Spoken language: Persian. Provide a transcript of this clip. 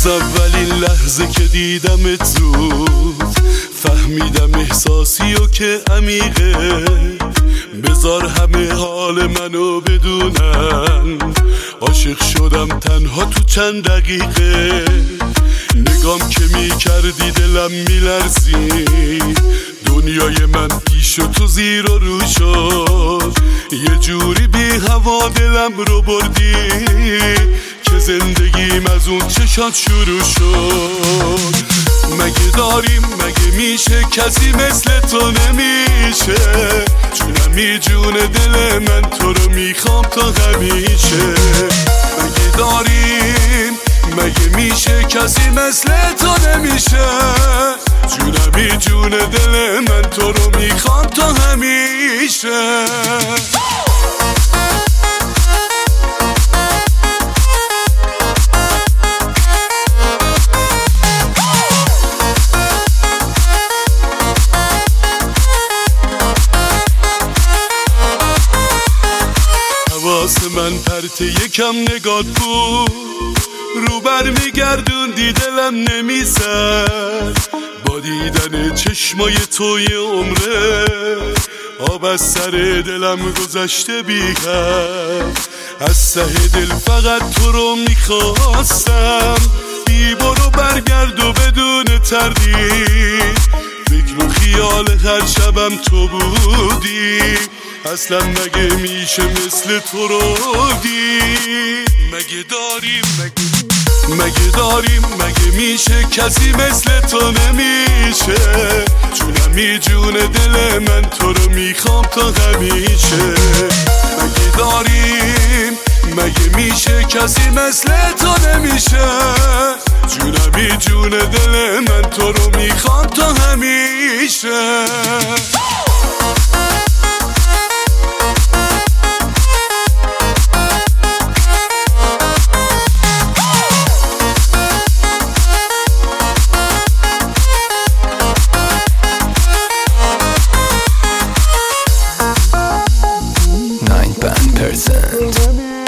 از اولین لحظه که دیدمت زود فهمیدم احساسی و که عمیقه. بذار همه حال منو بدونن، عاشق شدم تنها تو چند دقیقه. نگام که میکردی دلم میلرزی، دنیای من پیش و تو زیر و رو شد. یه جوری بی هوا دلم رو بردی که زندگیم از اون چشات شروع شد. مگه داریم مگه میشه کسی مثل تو نمیشه؟ جونمی جون دل من تو رو میخوام تا همیشه. مگه داریم مگه میشه کسی مثل تو نمیشه؟ جونمی جون دل من تو رو میخوام تا همیشه. حواس من پرت یکم نگات بود، رو بر میگردوندی دلم نمیزد. با دیدن چشمای توی عمره آب از سر دلم گذشته بی‌حد. از ته دل فقط تو رو میخواستم، بی برو برگرد و بدون تردید. فکر و خیال هر شبم تو بودی، اصلا مگه میشه مثل تو رو دید؟ مگه داریم مگه میشه کسی مثل تو نمیشه؟ جونمی جون دل من تو رو میخوام تا همیشه. مگه داریم مگه میشه کسی مثل تو نمیشه؟ جونمی جون دل من تو رو میخوام تا همیشه. %9